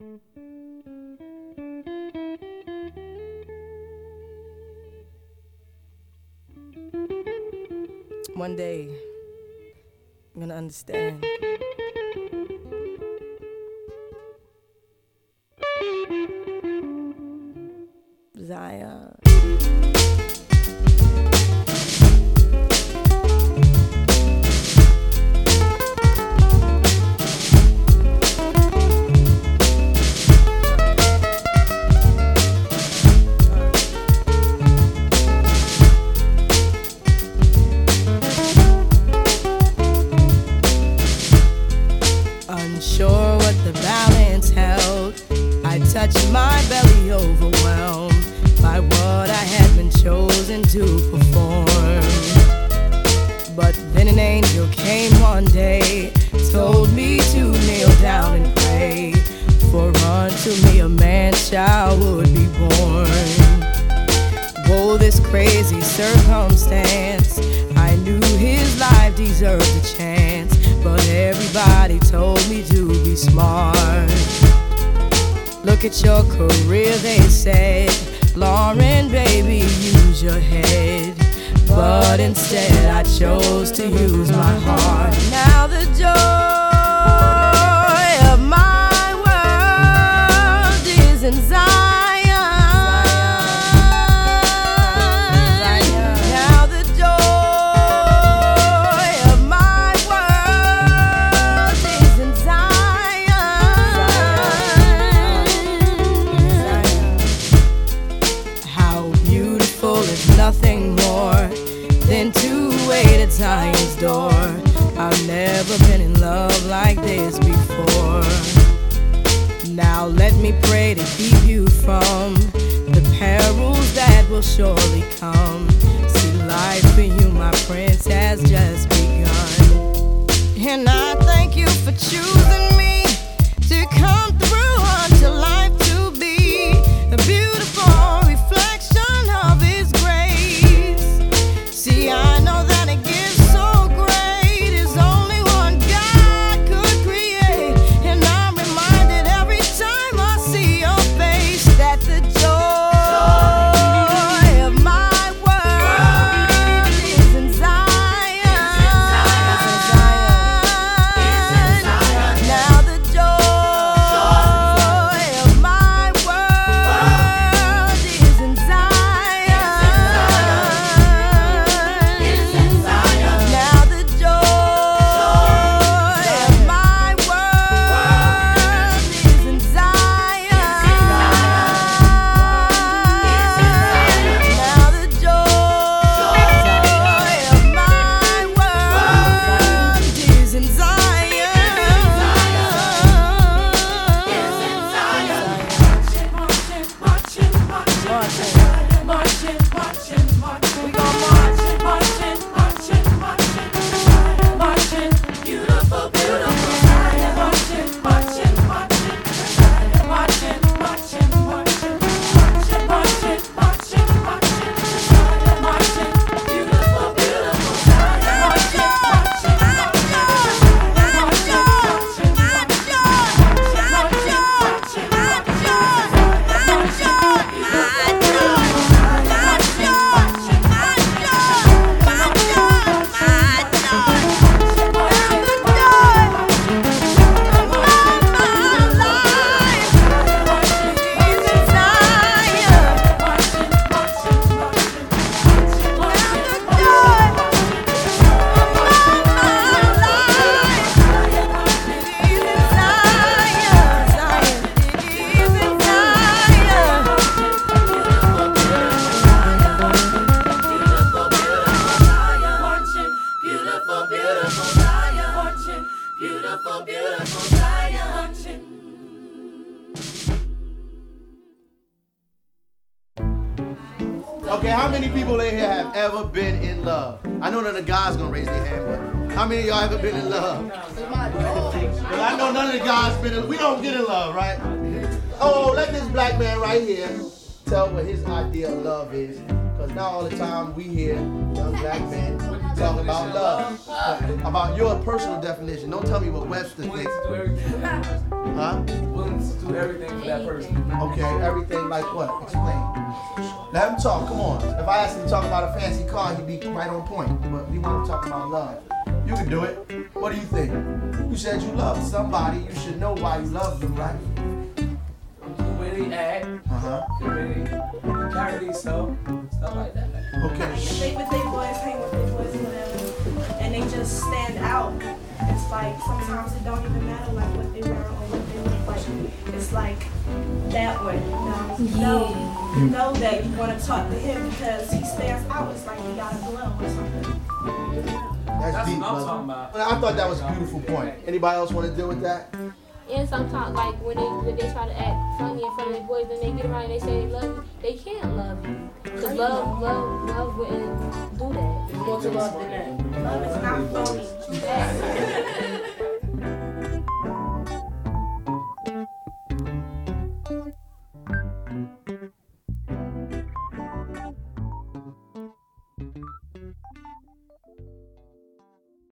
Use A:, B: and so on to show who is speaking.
A: One day, I'm gonna understand. Zion. Unsure what the balance held, I touched my belly, overwhelmed by what I had been chosen to perform. But then an angel came one day, told me to kneel down and pray, for unto me a man-child would be born. Whoa, this crazy circumstance, I knew his life deserved a chance, but everybody told me to be smart. Look at your career, they said, Lauren, baby, use your head. But instead I chose to use my heart. Now the joy of my world is in Zion. Now the joy of my world is in Zion. How beautiful is nothing more than to wait at Zion's door. I've never been in love like this before. Now let me pray to keep you from the perils that will surely come. See, life for you, my prince, has just begun. And I thank you for choosing me to come through unto life to be a beautiful reflection of His grace. See, I know that a gift so great is only one God could create. And I'm reminded every time I see your face that the joy of my world is in Zion. Now the joy of my world is in Zion. Now the joy of my world is in Zion. Now the joy of my world is in We gon' beautiful, beautiful Zion. Beautiful, beautiful Zion. Beautiful, beautiful Zion.
B: Okay, how many people in here have ever been in love? I know none of the guys gonna raise their hand, but how many of y'all ever been in love? Well, I know none of the guys been in. We don't get in love, right? Oh, let this black man right here tell what his idea of love is. Because now all the time we hear young black men talk about love. About your personal definition. Don't tell me what Webster thinks. Huh?
C: Willing to do everything for that person.
B: Okay, everything like what? Explain. Let him talk. Come on. If I asked him to talk about a fancy car, he'd be right on point. But we want to talk about love. You can do it. What do you think? You said you love somebody. You should know why you love them, right?
C: The way they act, the way they carry themselves, stuff like that.
B: Okay.
D: If they with their boys, hang with their boys, whatever, and they just stand out. It's like sometimes it don't even matter like what they wear or what they look like. It's like that way. You know that you want to talk to him because he stands out. It's like he got a glow or something.
B: That's deep,
C: what I'm
B: brother.
C: talking about.
B: I thought that was a beautiful point. Anybody else want to deal with that?
E: And sometimes, like when they try to act funny in front of their boys, and they get around and they say they love you, they can't love you. Cause love wouldn't do that.
D: It's more to love than that. Love is not phony.